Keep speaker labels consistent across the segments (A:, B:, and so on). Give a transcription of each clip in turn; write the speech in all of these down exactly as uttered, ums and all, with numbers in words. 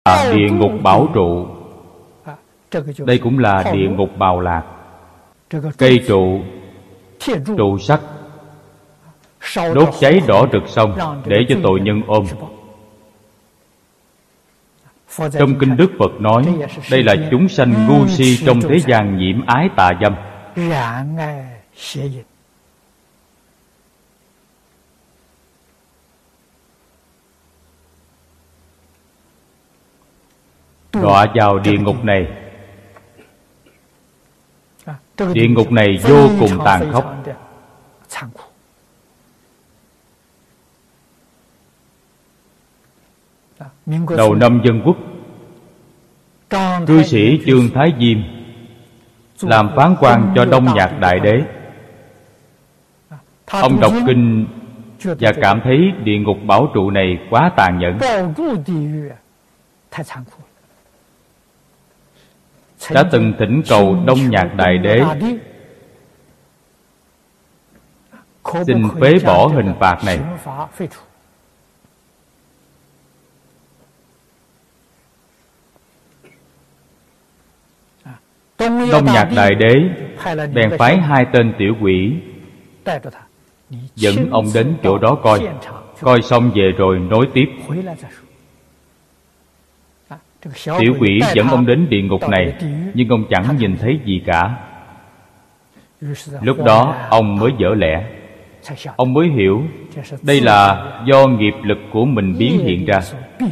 A: là địa ngục bảo trụ. Đây cũng là địa ngục bào lạc. Cây trụ, trụ sắt đốt cháy đỏ rực xong để cho tội nhân ôm. Trong kinh Đức Phật nói, đây là chúng sanh ngu si trong thế gian nhiễm ái tà dâm. Đọa vào địa ngục này. Địa ngục này vô cùng tàn khốc. Đầu năm Dân Quốc, cư sĩ Chương Thái Diêm làm phán quan cho Đông Nhạc Đại Đế. Ông đọc kinh và cảm thấy địa ngục bảo trụ này quá tàn nhẫn, đã từng thỉnh cầu Đông Nhạc Đại Đế xin phế bỏ hình phạt này. Đông Nhạc Đại Đế bèn phái hai tên tiểu quỷ dẫn ông đến chỗ đó coi. Coi xong về rồi nối tiếp. Tiểu quỷ dẫn ông đến địa ngục này, nhưng ông chẳng nhìn thấy gì cả. Lúc đó ông mới vỡ lẽ. Ông mới hiểu đây là do nghiệp lực của mình biến hiện ra.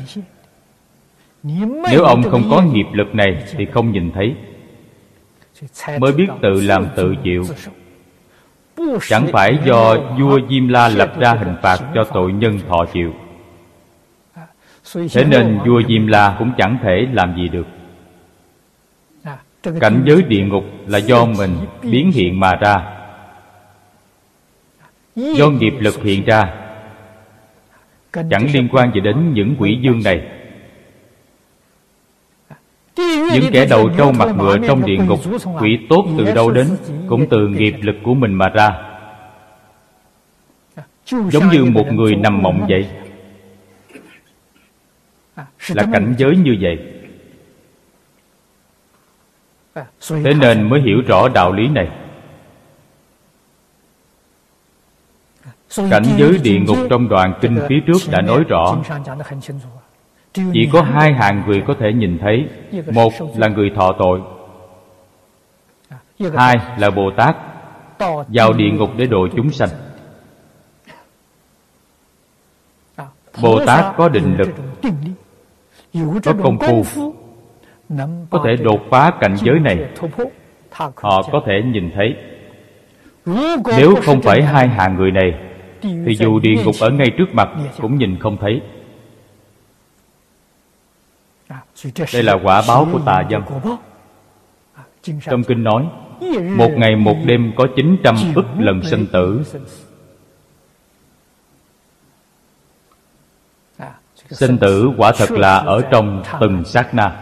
A: Nếu ông không có nghiệp lực này thì không nhìn thấy, mới biết tự làm tự chịu. Chẳng phải do vua Diêm La lập ra hình phạt cho tội nhân thọ chịu. Thế nên vua Diêm La cũng chẳng thể làm gì được. Cảnh giới địa ngục là do mình biến hiện mà ra, do nghiệp lực hiện ra, chẳng liên quan gì đến những quỷ dương này. Những kẻ đầu trâu mặt ngựa trong địa ngục, quỷ tốt từ đâu đến cũng từ nghiệp lực của mình mà ra. Giống như một người nằm mộng vậy. Là cảnh giới như vậy. Thế nên mới hiểu rõ đạo lý này. Cảnh giới địa ngục trong đoạn kinh phía trước đã nói rõ. Chỉ có hai hạng người có thể nhìn thấy. Một là người thọ tội, hai là Bồ Tát vào địa ngục để độ chúng sanh. Bồ Tát có định lực, có công phu, có thể đột phá cảnh giới này. Họ có thể nhìn thấy. Nếu không phải hai hạng người này thì dù địa ngục ở ngay trước mặt cũng nhìn không thấy. Đây là quả báo của tà dâm. Trong kinh nói, một ngày một đêm có chín trăm ức lần sinh tử. Sinh tử quả thật là ở trong từng sát na.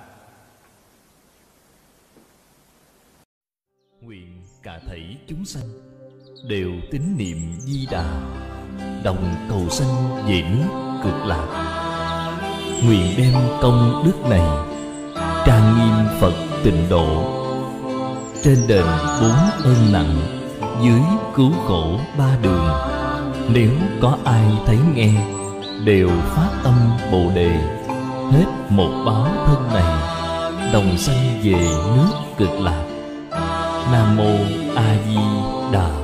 B: Nguyện cả thảy chúng sanh đều tín niệm Di Đà, đồng cầu sanh về nước Cực Lạc. Nguyện đem công đức này trang nghiêm Phật Tịnh Độ, trên đền bốn ơn nặng, dưới cứu khổ ba đường. Nếu có ai thấy nghe đều phát tâm Bồ Đề, hết một báo thân này đồng sanh về nước Cực Lạc. Nam mô A Di Đà